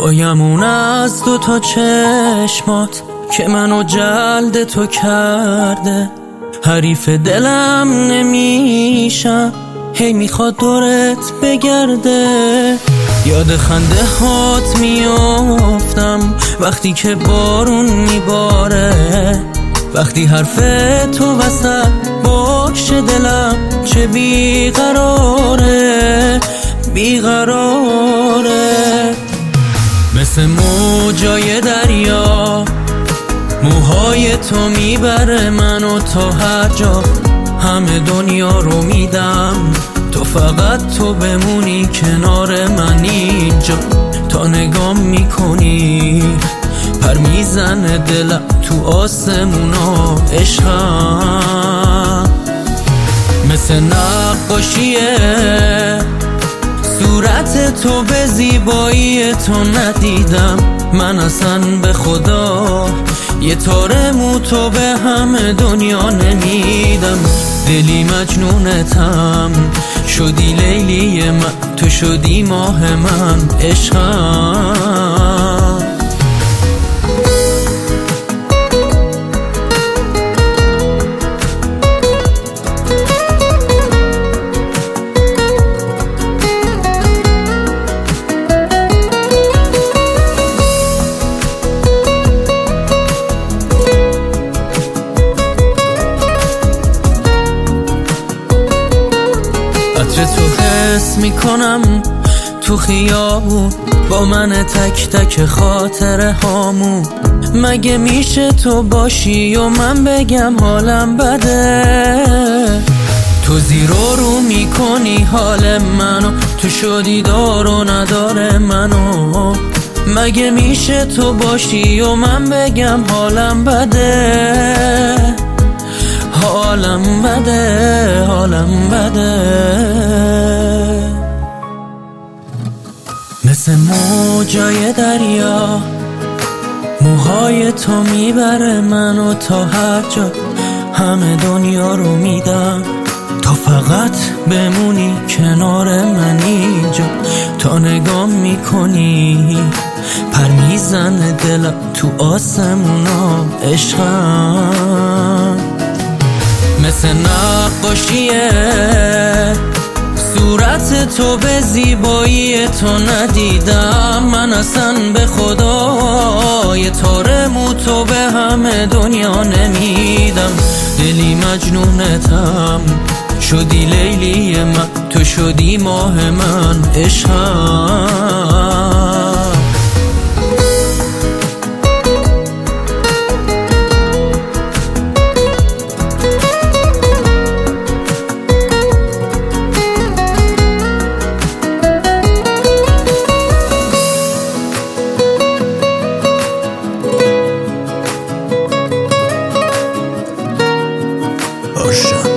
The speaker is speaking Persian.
پایمون از دوتا چشمات که منو جلد تو کرده، حریف دلم نمیشم، هی میخواد دورت بگرده. یاد خنده هات میافتم وقتی که بارون میباره، وقتی حرف تو وسط باشه دلم چه بیقراره بیقراره. مثل موجای دریا موهای تو میبره منو تا هر جا، همه دنیا رو میدم تو فقط تو بمونی کنار من اینجا. تا نگام میکنی پر میزنه دلم تو آسمونا، عشقم مثل نقاشیه صورت تو، به زیبایی تو ندیدم من اصلا به خدا. یه تار مو تو به همه دنیا نمیدم، دلی مجنونتم شدی لیلی من، تو شدی ماه من، عشقم. عطر تو حس میکنم تو خیابون با من تک تک خاطره هامون. مگه میشه تو باشی و من بگم حالم بده؟ تو زیر و رو میکنی حال منو، تو شدی دار و نداره منو. مگه میشه تو باشی و من بگم حالم بده؟ حالم بده حالم بده. مثل موجای دریا موهای تو میبره منو تا هر جا، همه دنیا رو میدم تا فقط بمونی کنار من اینجا. تا نگام میکنی پر میزنه دلم تو آسمونا، عشقم مثل نقاشیه صورت تو، به زیبایی تو ندیدم من اصلا به خدا. یه تار مو تو به همه دنیا نمیدم، دلی مجنونتم شدی لیلی من، تو شدی ماه من، عشقم. Ocean.